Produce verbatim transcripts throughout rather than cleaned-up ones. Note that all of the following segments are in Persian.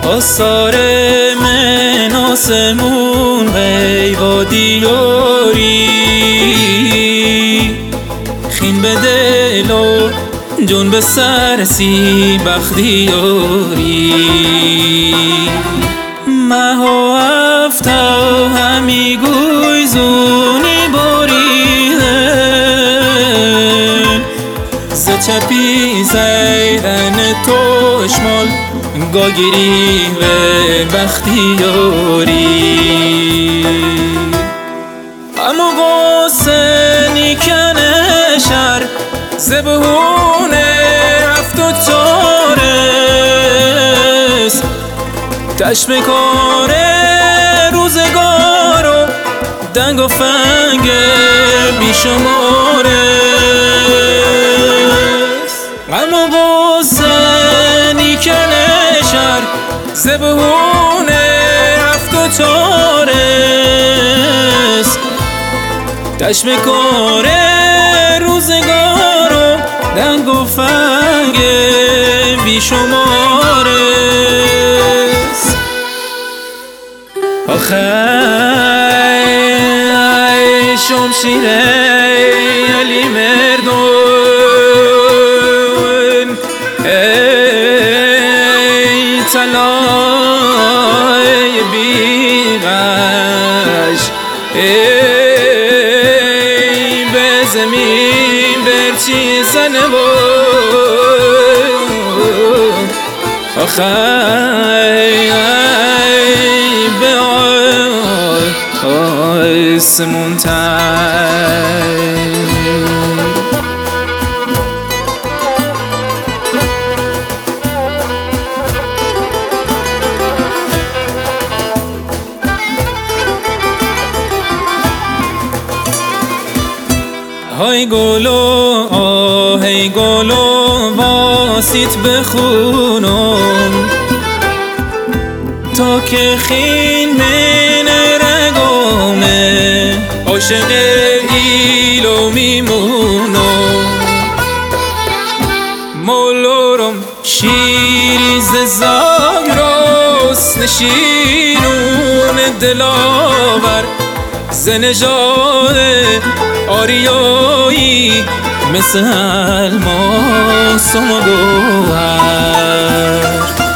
آثار من آسمون غیبا دیاری خین به دل و جون به سرسی بختیاری مها افتا همی گوی زونی بریدن ز چپی زیدن توشمال گاگیری و بختیاری اما قاسنی کنه شر زبهونه هفت و چارست چشم کاره روزگار و دنگ و فنگ بیشمارست اما قاسنی کنه شر زبهونه هفت و چارست چشم کاره روزگار و دنگ و فنگ بیشمارست آخه شمشیره علی مردون ای طلای بیغش ای به زمین برچی زنه بود آخه به آسمون تر های گلو آهی گلو واسیت بخونم تا که خین من رگامه عاشق ایلو میمونم مولورم شیری ز زاگراس نشینون دلاور ز نژاد آریایی مثل الماس و گوهر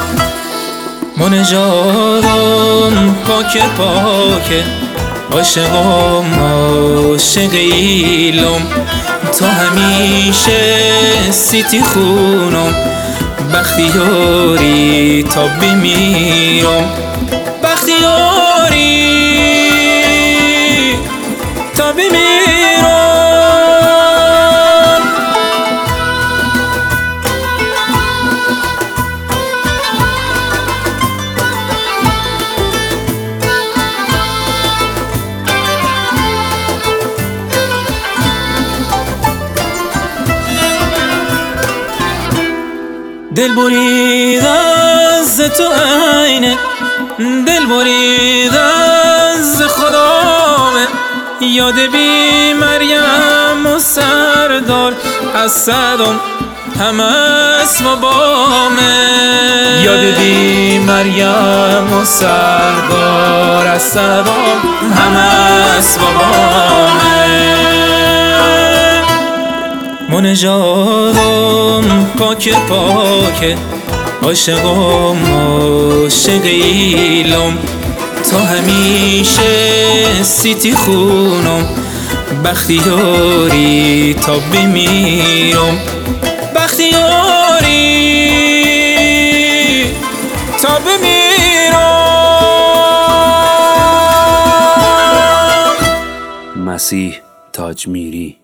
منجادم پاک پاک عاشقم عاشق ایلم تا همیشه سیتی خونم بختیاری تا بمیرم بختیاری تا بمیرم دل برید از تو عینه دل برید از خدامه یاد بی مریم و سردار از صدام همه اسم و بامه یاد بی مریم و سردار از صدام همه اسم و بامه منجادم پاک پاک عاشقم عاشق ایلم تا همیشه سیتی خونم بختیاری تا بمیرم بختیاری تا بمیرم مسیح تاجمیری.